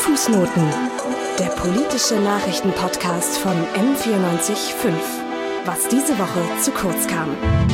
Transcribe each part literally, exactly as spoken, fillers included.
Fußnoten, der politische Nachrichtenpodcast von M vierundneunzig Komma fünf. Was diese Woche zu kurz kam.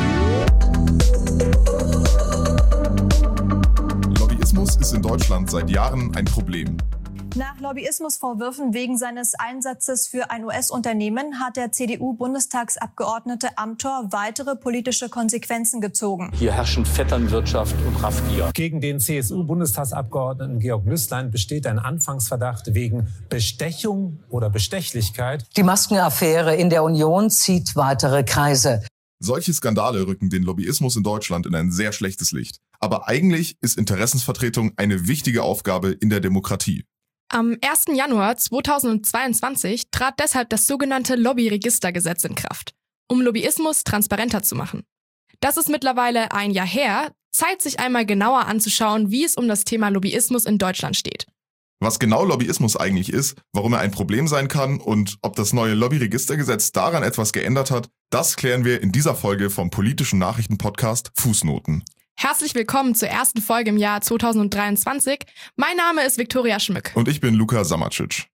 Lobbyismus ist in Deutschland seit Jahren ein Problem. Nach Lobbyismusvorwürfen wegen seines Einsatzes für ein U S-Unternehmen hat der C D U-Bundestagsabgeordnete Amthor weitere politische Konsequenzen gezogen. Hier herrschen Vetternwirtschaft und Raffgier. Gegen den C S U-Bundestagsabgeordneten Georg Nüßlein besteht ein Anfangsverdacht wegen Bestechung oder Bestechlichkeit. Die Maskenaffäre in der Union zieht weitere Kreise. Solche Skandale rücken den Lobbyismus in Deutschland in ein sehr schlechtes Licht. Aber eigentlich ist Interessensvertretung eine wichtige Aufgabe in der Demokratie. Am ersten Januar zweitausendzweiundzwanzig trat deshalb das sogenannte Lobbyregistergesetz in Kraft, um Lobbyismus transparenter zu machen. Das ist mittlerweile ein Jahr her, Zeit sich einmal genauer anzuschauen, wie es um das Thema Lobbyismus in Deutschland steht. Was genau Lobbyismus eigentlich ist, warum er ein Problem sein kann und ob das neue Lobbyregistergesetz daran etwas geändert hat, das klären wir in dieser Folge vom politischen Nachrichtenpodcast Fußnoten. Herzlich willkommen zur ersten Folge im Jahr zweitausenddreiundzwanzig. Mein Name ist Viktoria Schmück. Und ich bin Luka Samacic.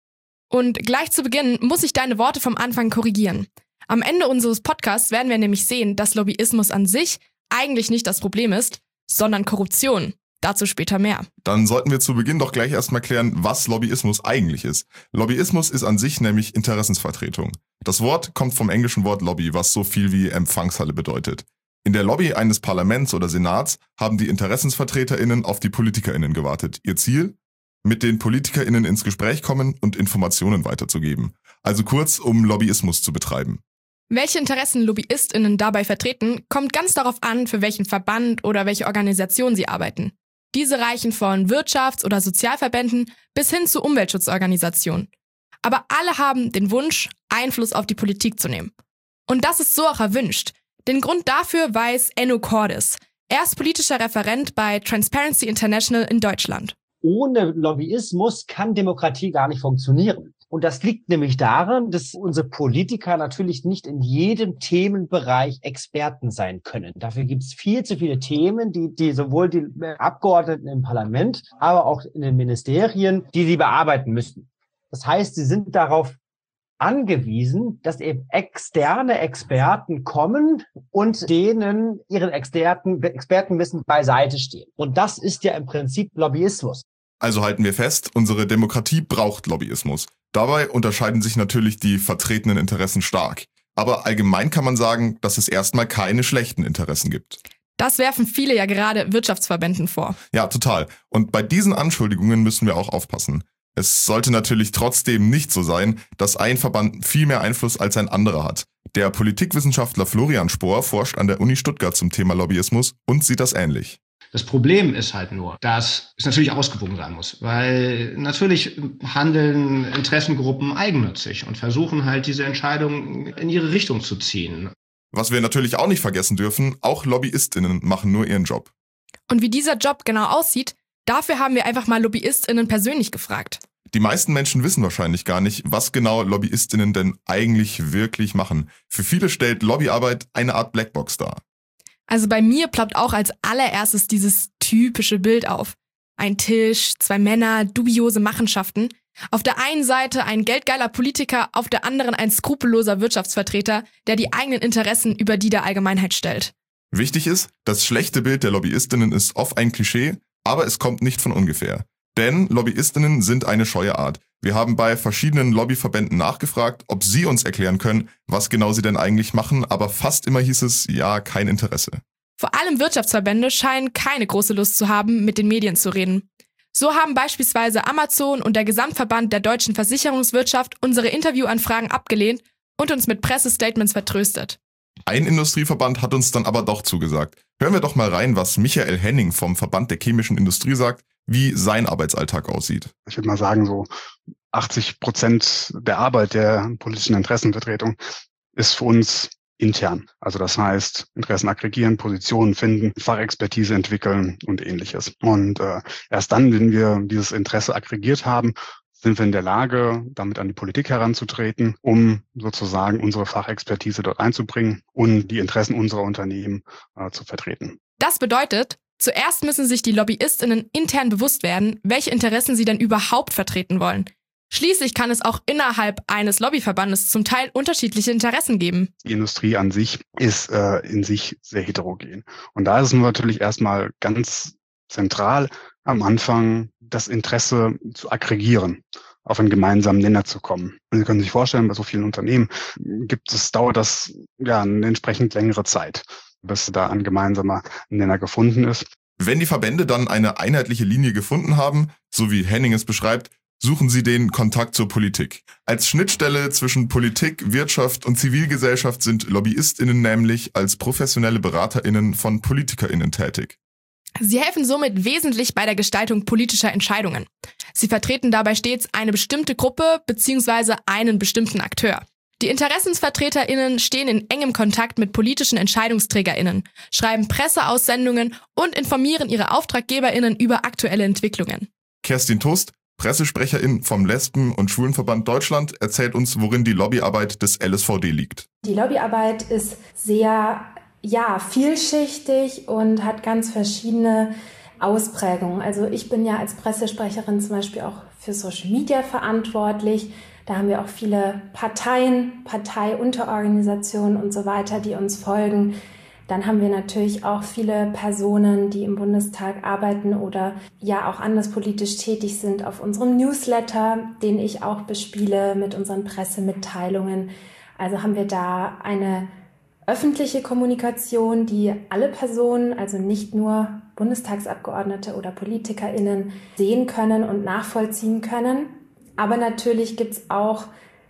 Und gleich zu Beginn muss ich deine Worte vom Anfang korrigieren. Am Ende unseres Podcasts werden wir nämlich sehen, dass Lobbyismus an sich eigentlich nicht das Problem ist, sondern Korruption. Dazu später mehr. Dann sollten wir zu Beginn doch gleich erstmal klären, was Lobbyismus eigentlich ist. Lobbyismus ist an sich nämlich Interessensvertretung. Das Wort kommt vom englischen Wort Lobby, was so viel wie Empfangshalle bedeutet. In der Lobby eines Parlaments oder Senats haben die InteressensvertreterInnen auf die PolitikerInnen gewartet. Ihr Ziel? Mit den PolitikerInnen ins Gespräch kommen und Informationen weiterzugeben. Also kurz, um Lobbyismus zu betreiben. Welche Interessen LobbyistInnen dabei vertreten, kommt ganz darauf an, für welchen Verband oder welche Organisation sie arbeiten. Diese reichen von Wirtschafts- oder Sozialverbänden bis hin zu Umweltschutzorganisationen. Aber alle haben den Wunsch, Einfluss auf die Politik zu nehmen. Und das ist so auch erwünscht. Den Grund dafür weiß Enno Cordes. Er ist politischer Referent bei Transparency International in Deutschland. Ohne Lobbyismus kann Demokratie gar nicht funktionieren. Und das liegt nämlich daran, dass unsere Politiker natürlich nicht in jedem Themenbereich Experten sein können. Dafür gibt es viel zu viele Themen, die, die sowohl die Abgeordneten im Parlament, aber auch in den Ministerien, die sie bearbeiten müssen. Das heißt, sie sind darauf angewiesen, dass eben externe Experten kommen und denen ihren Experten, Expertenwissen beiseite stehen. Und das ist ja im Prinzip Lobbyismus. Also halten wir fest, unsere Demokratie braucht Lobbyismus. Dabei unterscheiden sich natürlich die vertretenen Interessen stark. Aber allgemein kann man sagen, dass es erstmal keine schlechten Interessen gibt. Das werfen viele ja gerade Wirtschaftsverbänden vor. Ja, total. Und bei diesen Anschuldigungen müssen wir auch aufpassen. Es sollte natürlich trotzdem nicht so sein, dass ein Verband viel mehr Einfluss als ein anderer hat. Der Politikwissenschaftler Florian Spohr forscht an der Uni Stuttgart zum Thema Lobbyismus und sieht das ähnlich. Das Problem ist halt nur, dass es natürlich ausgewogen sein muss, weil natürlich handeln Interessengruppen eigennützig und versuchen halt diese Entscheidungen in ihre Richtung zu ziehen. Was wir natürlich auch nicht vergessen dürfen, auch LobbyistInnen machen nur ihren Job. Und wie dieser Job genau aussieht, dafür haben wir einfach mal LobbyistInnen persönlich gefragt. Die meisten Menschen wissen wahrscheinlich gar nicht, was genau LobbyistInnen denn eigentlich wirklich machen. Für viele stellt Lobbyarbeit eine Art Blackbox dar. Also bei mir ploppt auch als allererstes dieses typische Bild auf. Ein Tisch, zwei Männer, dubiose Machenschaften. Auf der einen Seite ein geldgeiler Politiker, auf der anderen ein skrupelloser Wirtschaftsvertreter, der die eigenen Interessen über die der Allgemeinheit stellt. Wichtig ist, das schlechte Bild der LobbyistInnen ist oft ein Klischee, aber es kommt nicht von ungefähr. Denn LobbyistInnen sind eine scheue Art. Wir haben bei verschiedenen Lobbyverbänden nachgefragt, ob sie uns erklären können, was genau sie denn eigentlich machen, aber fast immer hieß es, ja, kein Interesse. Vor allem Wirtschaftsverbände scheinen keine große Lust zu haben, mit den Medien zu reden. So haben beispielsweise Amazon und der Gesamtverband der deutschen Versicherungswirtschaft unsere Interviewanfragen abgelehnt und uns mit Pressestatements vertröstet. Ein Industrieverband hat uns dann aber doch zugesagt. Hören wir doch mal rein, was Michael Henning vom Verband der chemischen Industrie sagt, wie sein Arbeitsalltag aussieht. Ich würde mal sagen, so achtzig Prozent der Arbeit der politischen Interessenvertretung ist für uns intern. Also das heißt, Interessen aggregieren, Positionen finden, Fachexpertise entwickeln und ähnliches. Und äh, erst dann, wenn wir dieses Interesse aggregiert haben, sind wir in der Lage, damit an die Politik heranzutreten, um sozusagen unsere Fachexpertise dort einzubringen und die Interessen unserer Unternehmen äh, zu vertreten. Das bedeutet, Zuerst müssen sich die LobbyistInnen intern bewusst werden, welche Interessen sie denn überhaupt vertreten wollen. Schließlich kann es auch innerhalb eines Lobbyverbandes zum Teil unterschiedliche Interessen geben. Die Industrie an sich ist äh, in sich sehr heterogen. Und da ist es natürlich erstmal ganz zentral, am Anfang das Interesse zu aggregieren, auf einen gemeinsamen Nenner zu kommen. Und Sie können sich vorstellen, bei so vielen Unternehmen gibt es, dauert das ja eine entsprechend längere Zeit, bis da ein gemeinsamer Nenner gefunden ist. Wenn die Verbände dann eine einheitliche Linie gefunden haben, so wie Henning es beschreibt, suchen sie den Kontakt zur Politik. Als Schnittstelle zwischen Politik, Wirtschaft und Zivilgesellschaft sind LobbyistInnen nämlich als professionelle BeraterInnen von PolitikerInnen tätig. Sie helfen somit wesentlich bei der Gestaltung politischer Entscheidungen. Sie vertreten dabei stets eine bestimmte Gruppe bzw. einen bestimmten Akteur. Die InteressensvertreterInnen stehen in engem Kontakt mit politischen EntscheidungsträgerInnen, schreiben Presseaussendungen und informieren ihre AuftraggeberInnen über aktuelle Entwicklungen. Kerstin Tost, Pressesprecherin vom Lesben- und Schwulenverband Deutschland, erzählt uns, worin die Lobbyarbeit des L S V D liegt. Die Lobbyarbeit ist sehr ja, vielschichtig und hat ganz verschiedene Ausprägungen. Also ich bin ja als Pressesprecherin zum Beispiel auch für Social Media verantwortlich. Da haben wir auch viele Parteien, Parteiunterorganisationen und so weiter, die uns folgen. Dann haben wir natürlich auch viele Personen, die im Bundestag arbeiten oder ja auch anderspolitisch tätig sind auf unserem Newsletter, den ich auch bespiele mit unseren Pressemitteilungen. Also haben wir da eine öffentliche Kommunikation, die alle Personen, also nicht nur Bundestagsabgeordnete oder PolitikerInnen, sehen können und nachvollziehen können. Aber natürlich gibt's auch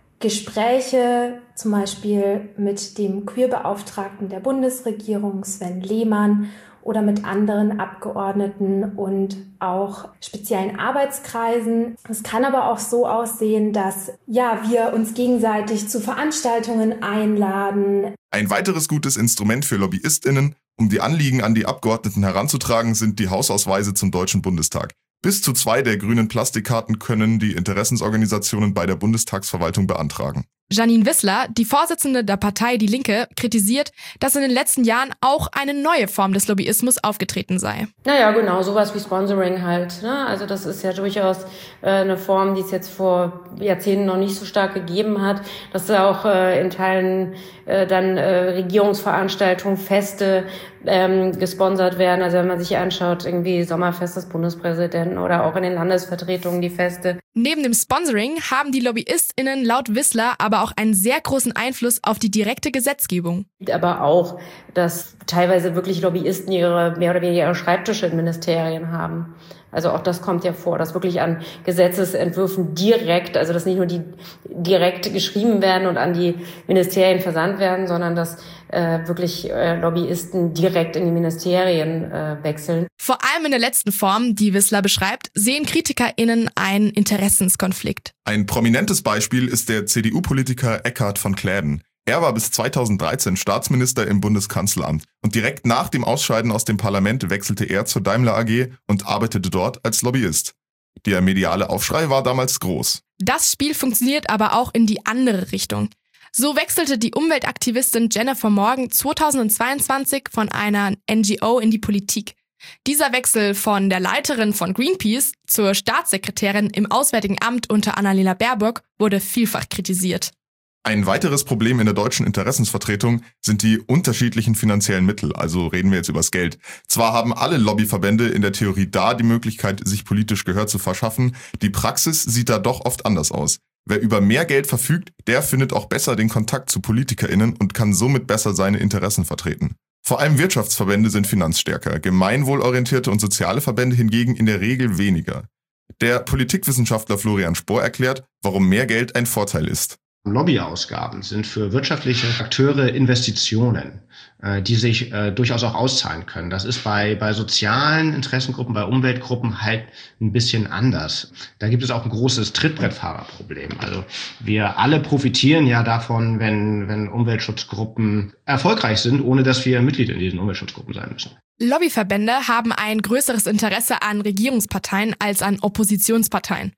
Gespräche, zum Beispiel mit dem Queerbeauftragten der Bundesregierung, Sven Lehmann, oder mit anderen Abgeordneten und auch speziellen Arbeitskreisen. Es kann aber auch so aussehen, dass ja, wir uns gegenseitig zu Veranstaltungen einladen. Ein weiteres gutes Instrument für LobbyistInnen, um die Anliegen an die Abgeordneten heranzutragen, sind die Hausausweise zum Deutschen Bundestag. Bis zu zwei der grünen Plastikkarten können die Interessensorganisationen bei der Bundestagsverwaltung beantragen. Janine Wissler, die Vorsitzende der Partei Die Linke, kritisiert, dass in den letzten Jahren auch eine neue Form des Lobbyismus aufgetreten sei. Naja, genau, sowas wie Sponsoring halt. Ne? Also das ist ja durchaus äh, eine Form, die es jetzt vor Jahrzehnten noch nicht so stark gegeben hat. Dass da auch äh, in Teilen äh, dann äh, Regierungsveranstaltungen, Feste ähm, gesponsert werden. Also wenn man sich anschaut, irgendwie Sommerfest des Bundespräsidenten oder auch in den Landesvertretungen die Feste. Neben dem Sponsoring haben die LobbyistInnen laut Wissler aber auch einen sehr großen Einfluss auf die direkte Gesetzgebung. Aber auch, dass teilweise wirklich Lobbyisten ihre mehr oder weniger ihre Schreibtische in Ministerien haben. Also auch das kommt ja vor, dass wirklich an Gesetzesentwürfen direkt, also dass nicht nur die direkt geschrieben werden und an die Ministerien versandt werden, sondern dass äh, wirklich äh, Lobbyisten direkt in die Ministerien äh, wechseln. Vor allem in der letzten Form, die Wissler beschreibt, sehen KritikerInnen einen Interessenskonflikt. Ein prominentes Beispiel ist der C D U-Politiker Eckhard von Kläden. Er war bis zweitausenddreizehn Staatsminister im Bundeskanzleramt und direkt nach dem Ausscheiden aus dem Parlament wechselte er zur Daimler A G und arbeitete dort als Lobbyist. Der mediale Aufschrei war damals groß. Das Spiel funktioniert aber auch in die andere Richtung. So wechselte die Umweltaktivistin Jennifer Morgan zweitausendzweiundzwanzig von einer N G O in die Politik. Dieser Wechsel von der Leiterin von Greenpeace zur Staatssekretärin im Auswärtigen Amt unter Annalena Baerbock wurde vielfach kritisiert. Ein weiteres Problem in der deutschen Interessensvertretung sind die unterschiedlichen finanziellen Mittel, also reden wir jetzt übers Geld. Zwar haben alle Lobbyverbände in der Theorie da die Möglichkeit, sich politisch Gehör zu verschaffen, die Praxis sieht da doch oft anders aus. Wer über mehr Geld verfügt, der findet auch besser den Kontakt zu PolitikerInnen und kann somit besser seine Interessen vertreten. Vor allem Wirtschaftsverbände sind finanzstärker, gemeinwohlorientierte und soziale Verbände hingegen in der Regel weniger. Der Politikwissenschaftler Florian Spohr erklärt, warum mehr Geld ein Vorteil ist. Lobbyausgaben sind für wirtschaftliche Akteure Investitionen, äh, die sich äh, durchaus auch auszahlen können. Das ist bei bei sozialen Interessengruppen, bei Umweltgruppen halt ein bisschen anders. Da gibt es auch ein großes Trittbrettfahrerproblem. Also wir alle profitieren ja davon, wenn wenn Umweltschutzgruppen erfolgreich sind, ohne dass wir Mitglied in diesen Umweltschutzgruppen sein müssen. Lobbyverbände haben ein größeres Interesse an Regierungsparteien als an Oppositionsparteien.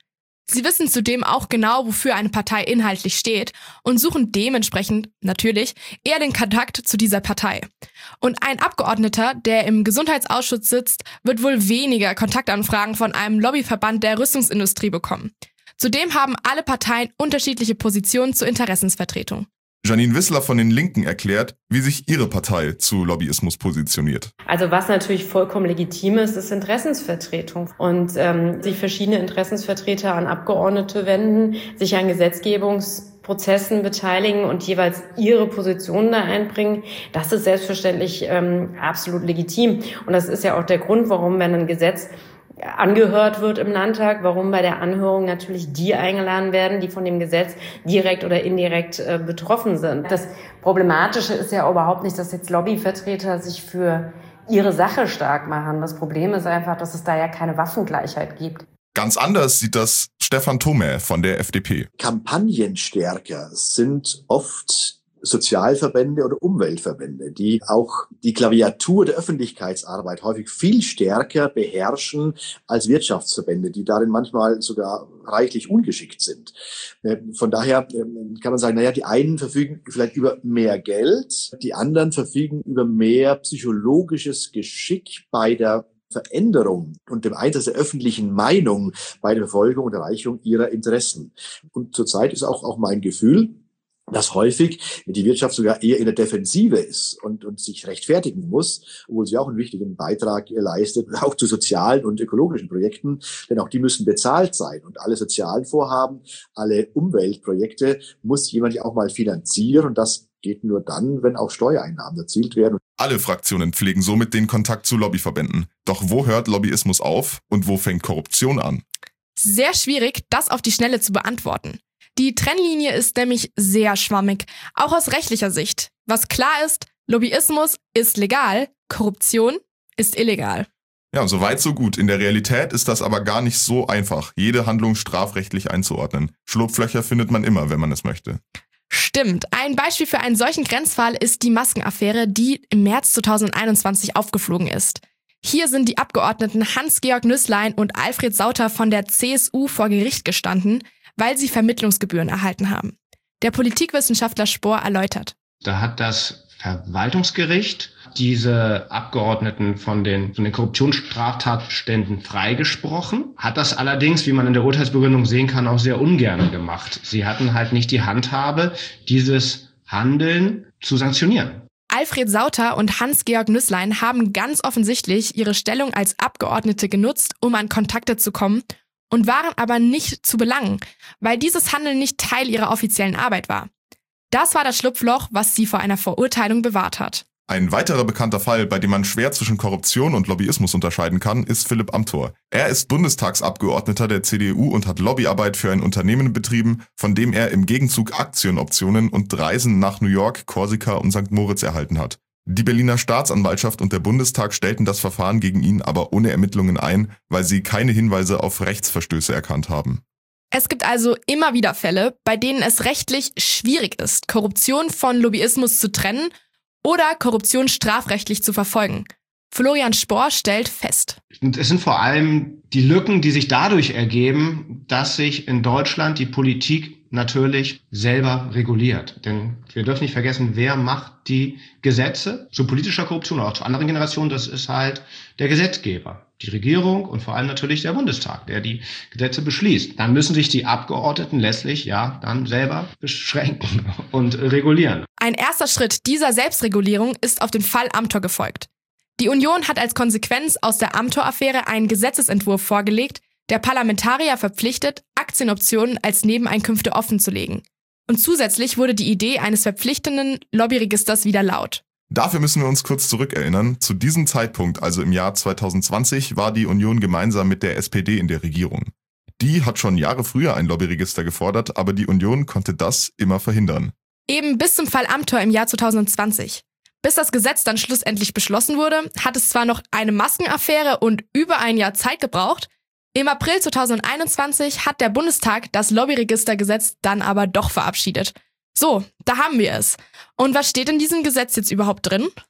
Sie wissen zudem auch genau, wofür eine Partei inhaltlich steht und suchen dementsprechend, natürlich, eher den Kontakt zu dieser Partei. Und ein Abgeordneter, der im Gesundheitsausschuss sitzt, wird wohl weniger Kontaktanfragen von einem Lobbyverband der Rüstungsindustrie bekommen. Zudem haben alle Parteien unterschiedliche Positionen zur Interessensvertretung. Janine Wissler von den Linken erklärt, wie sich ihre Partei zu Lobbyismus positioniert. Also was natürlich vollkommen legitim ist, ist Interessensvertretung. Und ähm, sich verschiedene Interessensvertreter an Abgeordnete wenden, sich an Gesetzgebungsprozessen beteiligen und jeweils ihre Positionen da einbringen, das ist selbstverständlich ähm, absolut legitim. Und das ist ja auch der Grund, warum, wenn ein Gesetz angehört wird im Landtag, warum bei der Anhörung natürlich die eingeladen werden, die von dem Gesetz direkt oder indirekt äh, betroffen sind. Das Problematische ist ja überhaupt nicht, dass jetzt Lobbyvertreter sich für ihre Sache stark machen. Das Problem ist einfach, dass es da ja keine Waffengleichheit gibt. Ganz anders sieht das Stefan Thome von der F D P. Kampagnenstärker sind oft Sozialverbände oder Umweltverbände, die auch die Klaviatur der Öffentlichkeitsarbeit häufig viel stärker beherrschen als Wirtschaftsverbände, die darin manchmal sogar reichlich ungeschickt sind. Von daher kann man sagen, naja, die einen verfügen vielleicht über mehr Geld, die anderen verfügen über mehr psychologisches Geschick bei der Veränderung und dem Einsatz der öffentlichen Meinung bei der Verfolgung und Erreichung ihrer Interessen. Und zurzeit ist auch, auch mein Gefühl, dass häufig die Wirtschaft sogar eher in der Defensive ist und, und sich rechtfertigen muss, obwohl sie auch einen wichtigen Beitrag leistet, auch zu sozialen und ökologischen Projekten, denn auch die müssen bezahlt sein. Und alle sozialen Vorhaben, alle Umweltprojekte muss jemand ja auch mal finanzieren und das geht nur dann, wenn auch Steuereinnahmen erzielt werden. Alle Fraktionen pflegen somit den Kontakt zu Lobbyverbänden. Doch wo hört Lobbyismus auf und wo fängt Korruption an? Sehr schwierig, das auf die Schnelle zu beantworten. Die Trennlinie ist nämlich sehr schwammig, auch aus rechtlicher Sicht. Was klar ist, Lobbyismus ist legal, Korruption ist illegal. Ja, so weit, so gut. In der Realität ist das aber gar nicht so einfach, jede Handlung strafrechtlich einzuordnen. Schlupflöcher findet man immer, wenn man es möchte. Stimmt. Ein Beispiel für einen solchen Grenzfall ist die Maskenaffäre, die im März zweitausendeinundzwanzig aufgeflogen ist. Hier sind die Abgeordneten Hans-Georg Nüßlein und Alfred Sauter von der C S U vor Gericht gestanden, weil sie Vermittlungsgebühren erhalten haben. Der Politikwissenschaftler Spohr erläutert. Da hat das Verwaltungsgericht diese Abgeordneten von den, von den Korruptionsstraftatbeständen freigesprochen, hat das allerdings, wie man in der Urteilsbegründung sehen kann, auch sehr ungern gemacht. Sie hatten halt nicht die Handhabe, dieses Handeln zu sanktionieren. Alfred Sauter und Hans-Georg Nüßlein haben ganz offensichtlich ihre Stellung als Abgeordnete genutzt, um an Kontakte zu kommen, und waren aber nicht zu belangen, weil dieses Handeln nicht Teil ihrer offiziellen Arbeit war. Das war das Schlupfloch, was sie vor einer Verurteilung bewahrt hat. Ein weiterer bekannter Fall, bei dem man schwer zwischen Korruption und Lobbyismus unterscheiden kann, ist Philipp Amthor. Er ist Bundestagsabgeordneter der C D U und hat Lobbyarbeit für ein Unternehmen betrieben, von dem er im Gegenzug Aktienoptionen und Reisen nach New York, Korsika und Sankt Moritz erhalten hat. Die Berliner Staatsanwaltschaft und der Bundestag stellten das Verfahren gegen ihn aber ohne Ermittlungen ein, weil sie keine Hinweise auf Rechtsverstöße erkannt haben. Es gibt also immer wieder Fälle, bei denen es rechtlich schwierig ist, Korruption von Lobbyismus zu trennen oder Korruption strafrechtlich zu verfolgen. Florian Spohr stellt fest. Es sind vor allem die Lücken, die sich dadurch ergeben, dass sich in Deutschland die Politik natürlich selber reguliert. Denn wir dürfen nicht vergessen, wer macht die Gesetze zu politischer Korruption oder auch zu anderen Generationen? Das ist halt der Gesetzgeber, die Regierung und vor allem natürlich der Bundestag, der die Gesetze beschließt. Dann müssen sich die Abgeordneten letztlich ja dann selber beschränken und regulieren. Ein erster Schritt dieser Selbstregulierung ist auf den Fall Amthor gefolgt. Die Union hat als Konsequenz aus der Amthor-Affäre einen Gesetzesentwurf vorgelegt, der Parlamentarier verpflichtet, Aktienoptionen als Nebeneinkünfte offenzulegen. Und zusätzlich wurde die Idee eines verpflichtenden Lobbyregisters wieder laut. Dafür müssen wir uns kurz zurückerinnern. Zu diesem Zeitpunkt, also im Jahr zweitausendzwanzig, war die Union gemeinsam mit der S P D in der Regierung. Die hat schon Jahre früher ein Lobbyregister gefordert, aber die Union konnte das immer verhindern. Eben bis zum Fall Amthor im Jahr zweitausendzwanzig. Bis das Gesetz dann schlussendlich beschlossen wurde, hat es zwar noch eine Maskenaffäre und über ein Jahr Zeit gebraucht. Im April zweitausendeinundzwanzig hat der Bundestag das Lobbyregistergesetz dann aber doch verabschiedet. So, da haben wir es. Und was steht in diesem Gesetz jetzt überhaupt drin?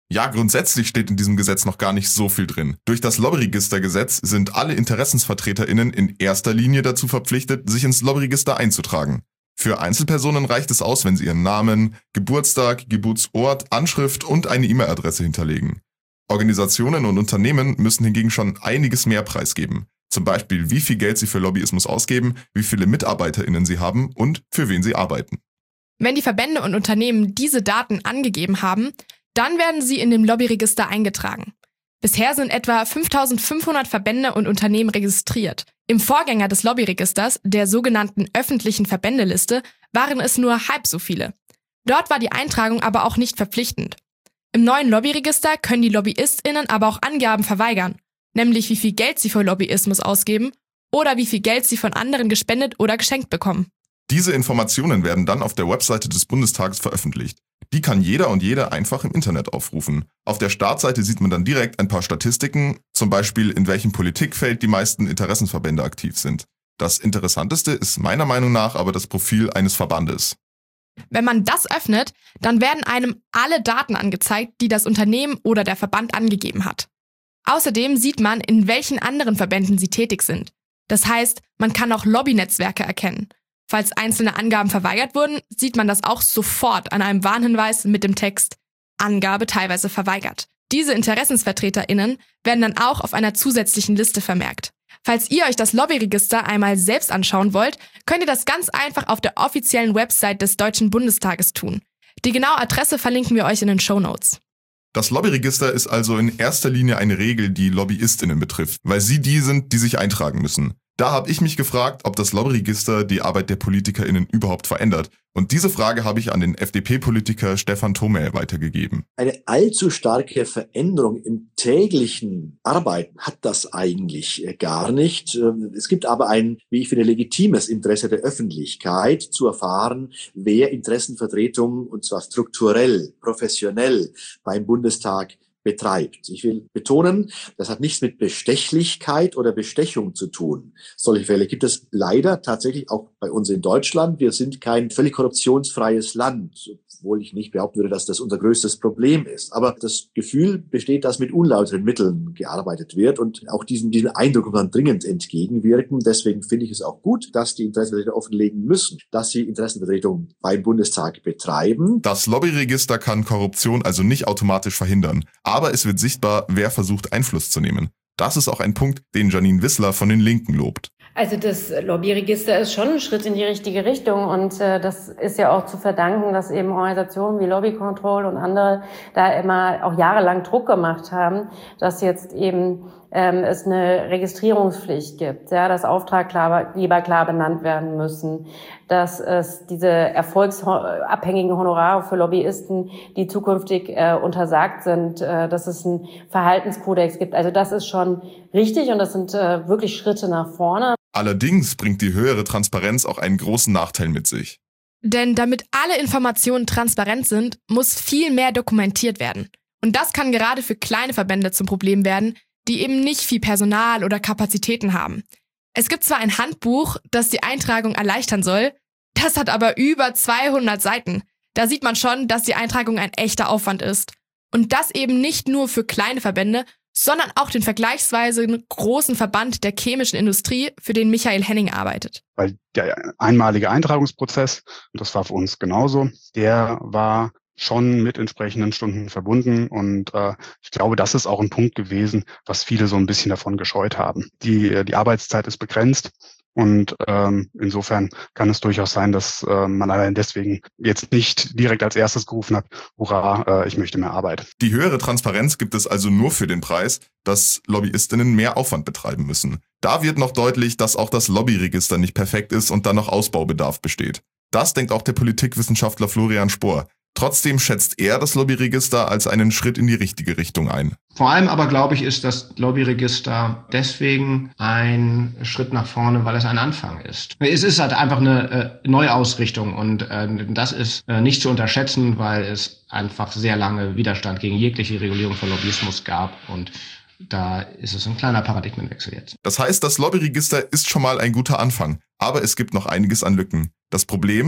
Ja, grundsätzlich steht in diesem Gesetz noch gar nicht so viel drin. Durch das Lobbyregistergesetz sind alle InteressensvertreterInnen in erster Linie dazu verpflichtet, sich ins Lobbyregister einzutragen. Für Einzelpersonen reicht es aus, wenn sie ihren Namen, Geburtstag, Geburtsort, Anschrift und eine E-Mail-Adresse hinterlegen. Organisationen und Unternehmen müssen hingegen schon einiges mehr preisgeben. Zum Beispiel, wie viel Geld sie für Lobbyismus ausgeben, wie viele MitarbeiterInnen sie haben und für wen sie arbeiten. Wenn die Verbände und Unternehmen diese Daten angegeben haben, dann werden sie in dem Lobbyregister eingetragen. Bisher sind etwa fünftausendfünfhundert Verbände und Unternehmen registriert. Im Vorgänger des Lobbyregisters, der sogenannten öffentlichen Verbändeliste, waren es nur halb so viele. Dort war die Eintragung aber auch nicht verpflichtend. Im neuen Lobbyregister können die LobbyistInnen aber auch Angaben verweigern, nämlich wie viel Geld sie für Lobbyismus ausgeben oder wie viel Geld sie von anderen gespendet oder geschenkt bekommen. Diese Informationen werden dann auf der Webseite des Bundestages veröffentlicht. Die kann jeder und jede einfach im Internet aufrufen. Auf der Startseite sieht man dann direkt ein paar Statistiken, zum Beispiel in welchem Politikfeld die meisten Interessenverbände aktiv sind. Das Interessanteste ist meiner Meinung nach aber das Profil eines Verbandes. Wenn man das öffnet, dann werden einem alle Daten angezeigt, die das Unternehmen oder der Verband angegeben hat. Außerdem sieht man, in welchen anderen Verbänden sie tätig sind. Das heißt, man kann auch Lobbynetzwerke erkennen. Falls einzelne Angaben verweigert wurden, sieht man das auch sofort an einem Warnhinweis mit dem Text Angabe teilweise verweigert. Diese InteressensvertreterInnen werden dann auch auf einer zusätzlichen Liste vermerkt. Falls ihr euch das Lobbyregister einmal selbst anschauen wollt, könnt ihr das ganz einfach auf der offiziellen Website des Deutschen Bundestages tun. Die genaue Adresse verlinken wir euch in den Shownotes. Das Lobbyregister ist also in erster Linie eine Regel, die LobbyistInnen betrifft, weil sie die sind, die sich eintragen müssen. Da habe ich mich gefragt, ob das Lobbyregister die Arbeit der PolitikerInnen überhaupt verändert. Und diese Frage habe ich an den F D P-Politiker Stefan Thomä weitergegeben. Eine allzu starke Veränderung im täglichen Arbeiten hat das eigentlich gar nicht. Es gibt aber ein, wie ich finde, legitimes Interesse der Öffentlichkeit zu erfahren, wer Interessenvertretung, und zwar strukturell, professionell beim Bundestag betreibt. Ich will betonen, das hat nichts mit Bestechlichkeit oder Bestechung zu tun. Solche Fälle gibt es leider tatsächlich auch bei uns in Deutschland. Wir sind kein völlig korruptionsfreies Land, obwohl ich nicht behaupten würde, dass das unser größtes Problem ist. Aber das Gefühl besteht, dass mit unlauteren Mitteln gearbeitet wird, und auch diesem, diesem Eindruck muss man dringend entgegenwirken. Deswegen finde ich es auch gut, dass die Interessenvertreter offenlegen müssen, dass sie Interessenvertretung beim Bundestag betreiben. Das Lobbyregister kann Korruption also nicht automatisch verhindern. Aber es wird sichtbar, wer versucht, Einfluss zu nehmen. Das ist auch ein Punkt, den Janine Wissler von den Linken lobt. Also das Lobbyregister ist schon ein Schritt in die richtige Richtung, und äh, das ist ja auch zu verdanken, dass eben Organisationen wie Lobby Control und andere da immer auch jahrelang Druck gemacht haben, dass jetzt eben ähm, es eine Registrierungspflicht gibt, ja, dass Auftraggeber klar benannt werden müssen, dass es diese erfolgsabhängigen Honorare für Lobbyisten, die zukünftig äh, untersagt sind, äh, dass es einen Verhaltenskodex gibt. Also das ist schon richtig, und das sind äh, wirklich Schritte nach vorne. Allerdings bringt die höhere Transparenz auch einen großen Nachteil mit sich. Denn damit alle Informationen transparent sind, muss viel mehr dokumentiert werden. Und das kann gerade für kleine Verbände zum Problem werden, die eben nicht viel Personal oder Kapazitäten haben. Es gibt zwar ein Handbuch, das die Eintragung erleichtern soll, das hat aber über zweihundert Seiten. Da sieht man schon, dass die Eintragung ein echter Aufwand ist. Und das eben nicht nur für kleine Verbände, sondern auch den vergleichsweise großen Verband der chemischen Industrie, für den Michael Henning arbeitet. Weil der einmalige Eintragungsprozess, und das war für uns genauso, der war schon mit entsprechenden Stunden verbunden, und äh, ich glaube, das ist auch ein Punkt gewesen, was viele so ein bisschen davon gescheut haben. Die, die Arbeitszeit ist begrenzt, und ähm, insofern kann es durchaus sein, dass äh, man allein deswegen jetzt nicht direkt als erstes gerufen hat, hurra, äh, ich möchte mehr Arbeit. Die höhere Transparenz gibt es also nur für den Preis, dass LobbyistInnen mehr Aufwand betreiben müssen. Da wird noch deutlich, dass auch das Lobbyregister nicht perfekt ist und da noch Ausbaubedarf besteht. Das denkt auch der Politikwissenschaftler Florian Spohr. Trotzdem schätzt er das Lobbyregister als einen Schritt in die richtige Richtung ein. Vor allem aber, glaube ich, ist das Lobbyregister deswegen ein Schritt nach vorne, weil es ein Anfang ist. Es ist halt einfach eine äh, Neuausrichtung, und äh, das ist äh, nicht zu unterschätzen, weil es einfach sehr lange Widerstand gegen jegliche Regulierung von Lobbyismus gab, und da ist es ein kleiner Paradigmenwechsel jetzt. Das heißt, das Lobbyregister ist schon mal ein guter Anfang, aber es gibt noch einiges an Lücken. Das Problem: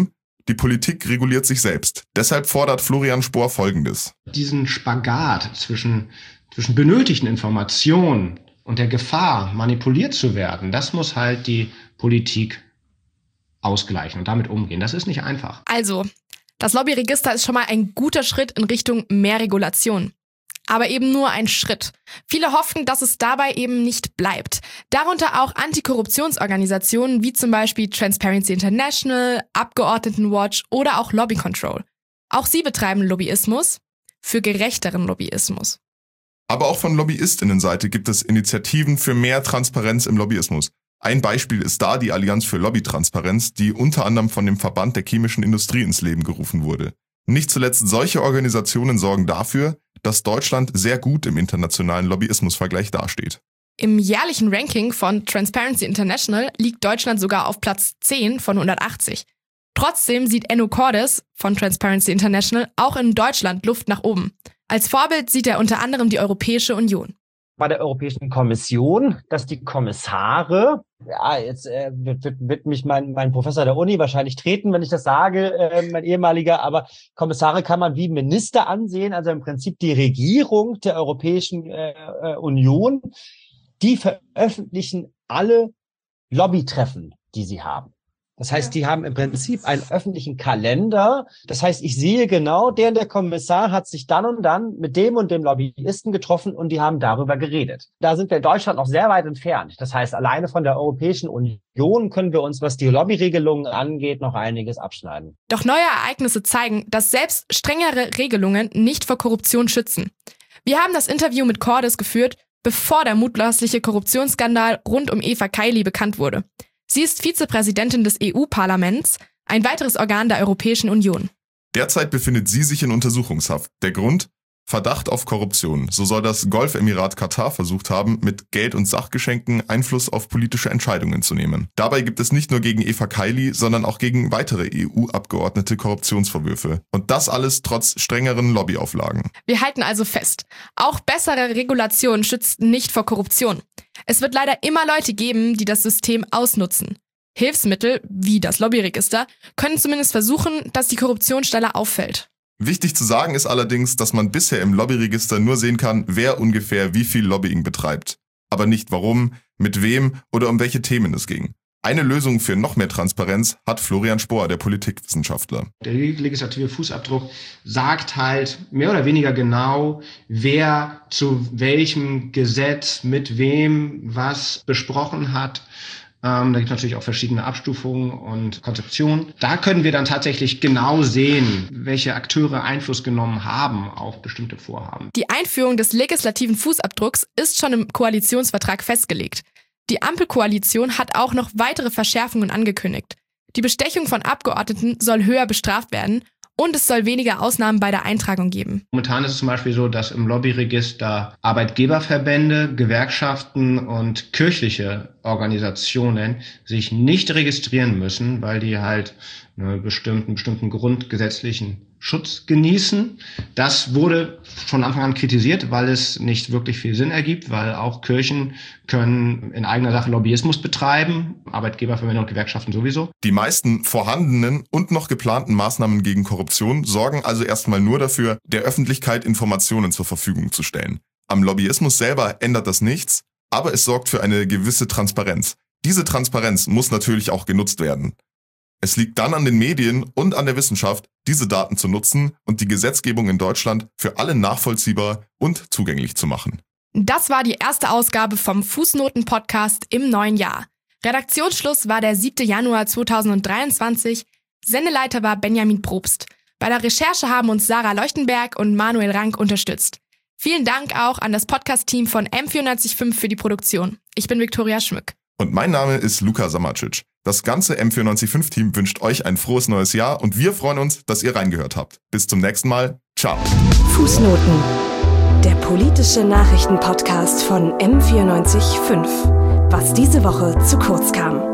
Die Politik reguliert sich selbst. Deshalb fordert Florian Spohr Folgendes. Diesen Spagat zwischen, zwischen benötigten Informationen und der Gefahr, manipuliert zu werden, das muss halt die Politik ausgleichen und damit umgehen. Das ist nicht einfach. Also, das Lobbyregister ist schon mal ein guter Schritt in Richtung mehr Regulation. Aber eben nur ein Schritt. Viele hoffen, dass es dabei eben nicht bleibt. Darunter auch Antikorruptionsorganisationen wie zum Beispiel Transparency International, Abgeordnetenwatch oder auch Lobby Control. Auch sie betreiben Lobbyismus für gerechteren Lobbyismus. Aber auch von LobbyistInnenseite gibt es Initiativen für mehr Transparenz im Lobbyismus. Ein Beispiel ist da die Allianz für Lobbytransparenz, die unter anderem von dem Verband der chemischen Industrie ins Leben gerufen wurde. Nicht zuletzt solche Organisationen sorgen dafür, dass Deutschland sehr gut im internationalen Lobbyismusvergleich dasteht. Im jährlichen Ranking von Transparency International liegt Deutschland sogar auf Platz zehn von hundertachtzig. Trotzdem sieht Enno Cordes von Transparency International auch in Deutschland Luft nach oben. Als Vorbild sieht er unter anderem die Europäische Union. Bei der Europäischen Kommission, dass die Kommissare, ja, jetzt äh, wird, wird, wird mich mein, mein Professor der Uni wahrscheinlich treten, wenn ich das sage, äh, mein ehemaliger, aber Kommissare kann man wie Minister ansehen, also im Prinzip die Regierung der Europäischen äh, Union, die veröffentlichen alle Lobbytreffen, die sie haben. Das heißt, die haben im Prinzip einen öffentlichen Kalender. Das heißt, ich sehe genau, der und der Kommissar hat sich dann und dann mit dem und dem Lobbyisten getroffen und die haben darüber geredet. Da sind wir in Deutschland noch sehr weit entfernt. Das heißt, alleine von der Europäischen Union können wir uns, was die Lobbyregelungen angeht, noch einiges abschneiden. Doch neue Ereignisse zeigen, dass selbst strengere Regelungen nicht vor Korruption schützen. Wir haben das Interview mit Cordes geführt, bevor der mutmaßliche Korruptionsskandal rund um Eva Kaili bekannt wurde. Sie ist Vizepräsidentin des E U-Parlaments, ein weiteres Organ der Europäischen Union. Derzeit befindet sie sich in Untersuchungshaft. Der Grund? Verdacht auf Korruption. So soll das Golfemirat Katar versucht haben, mit Geld- und Sachgeschenken Einfluss auf politische Entscheidungen zu nehmen. Dabei gibt es nicht nur gegen Eva Kaili, sondern auch gegen weitere E U-Abgeordnete Korruptionsvorwürfe. Und das alles trotz strengeren Lobbyauflagen. Wir halten also fest, auch bessere Regulation schützt nicht vor Korruption. Es wird leider immer Leute geben, die das System ausnutzen. Hilfsmittel, wie das Lobbyregister, können zumindest versuchen, dass die Korruption schneller auffällt. Wichtig zu sagen ist allerdings, dass man bisher im Lobbyregister nur sehen kann, wer ungefähr wie viel Lobbying betreibt. Aber nicht warum, mit wem oder um welche Themen es ging. Eine Lösung für noch mehr Transparenz hat Florian Spohr, der Politikwissenschaftler. Der legislative Fußabdruck sagt halt mehr oder weniger genau, wer zu welchem Gesetz mit wem was besprochen hat. Ähm, da gibt es natürlich auch verschiedene Abstufungen und Konzeptionen. Da können wir dann tatsächlich genau sehen, welche Akteure Einfluss genommen haben auf bestimmte Vorhaben. Die Einführung des legislativen Fußabdrucks ist schon im Koalitionsvertrag festgelegt. Die Ampelkoalition hat auch noch weitere Verschärfungen angekündigt. Die Bestechung von Abgeordneten soll höher bestraft werden und es soll weniger Ausnahmen bei der Eintragung geben. Momentan ist es zum Beispiel so, dass im Lobbyregister Arbeitgeberverbände, Gewerkschaften und kirchliche Organisationen sich nicht registrieren müssen, weil die halt einen bestimmten, bestimmten grundgesetzlichen Schutz genießen. Das wurde von Anfang an kritisiert, weil es nicht wirklich viel Sinn ergibt, weil auch Kirchen können in eigener Sache Lobbyismus betreiben, Arbeitgeberverbände und Gewerkschaften sowieso. Die meisten vorhandenen und noch geplanten Maßnahmen gegen Korruption sorgen also erstmal nur dafür, der Öffentlichkeit Informationen zur Verfügung zu stellen. Am Lobbyismus selber ändert das nichts, aber es sorgt für eine gewisse Transparenz. Diese Transparenz muss natürlich auch genutzt werden. Es liegt dann an den Medien und an der Wissenschaft, diese Daten zu nutzen und die Gesetzgebung in Deutschland für alle nachvollziehbar und zugänglich zu machen. Das war die erste Ausgabe vom Fußnoten-Podcast im neuen Jahr. Redaktionsschluss war der siebter Januar zweitausenddreiundzwanzig. Sendeleiter war Benjamin Probst. Bei der Recherche haben uns Sarah Leuchtenberg und Manuel Rank unterstützt. Vielen Dank auch an das Podcast-Team von M vierundneunzig Komma fünf für die Produktion. Ich bin Viktoria Schmück. Und mein Name ist Luka Samacic. Das ganze M vierundneunzig Komma fünf Team wünscht euch ein frohes neues Jahr und wir freuen uns, dass ihr reingehört habt. Bis zum nächsten Mal. Ciao. Fußnoten. Der politische Nachrichtenpodcast von M vierundneunzig Komma fünf. Was diese Woche zu kurz kam.